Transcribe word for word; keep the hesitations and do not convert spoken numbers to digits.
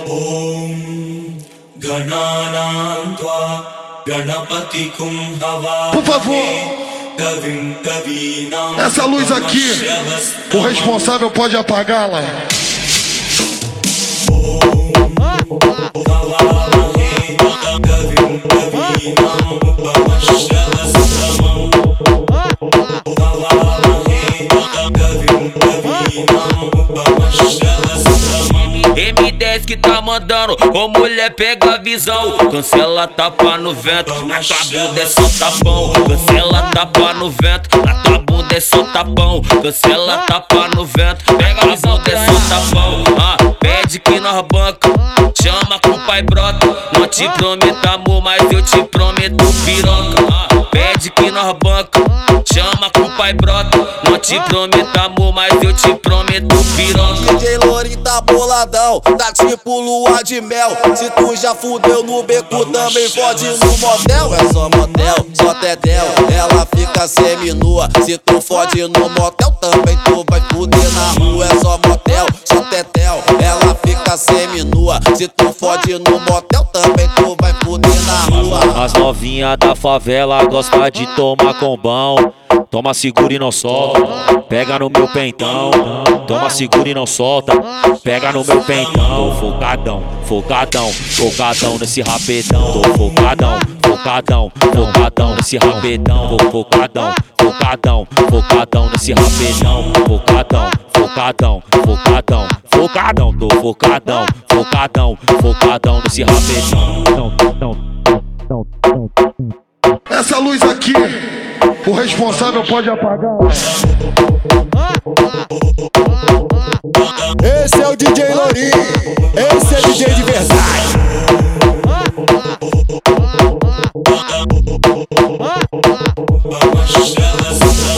Por favor, essa luz aqui, o responsável pode apagá-la. M dez que tá mandando, ô mulher pega a visão. Cancela tapa no vento, na tua bunda é só tapão. Cancela tapa no vento, na tua bunda é só tapão. Cancela tapa no vento, pega a visão, é só tapão. Ah, pede que nós banca, chama com o pai brota. Não te prometo amor, mas eu te prometo piroca. Ah, pede que nós banca, chama com o pai brota. Não te prometo amor, mas eu te prometo piroca. D J Lourinho tá boladão, tá tipo lua de mel. Se tu já fudeu no beco, também fode no motel. É só motel, só tetel, ela fica seminua. Se tu fode no motel, também tu vai fuder na rua. É só motel, só tetel, ela fica seminua. Se tu fode no motel, também tu vai fuder na rua. As novinhas da favela gostam de tomar combão. Toma, segura e não solta, pega no meu peitão. Toma, segura e não solta, pega no meu peitão. Tô focadão, focadão, focadão nesse rapetão. Tô focadão, focadão, focadão nesse rapetão. Tô focadão, focadão, focadão nesse rapetão. Focadão, focadão, focadão, focadão. Tô focadão, focadão, focadão nesse rapetão. Essa luz aqui, o responsável pode apagar. Esse é o D J Lourinho, esse é D J de verdade. Vamos,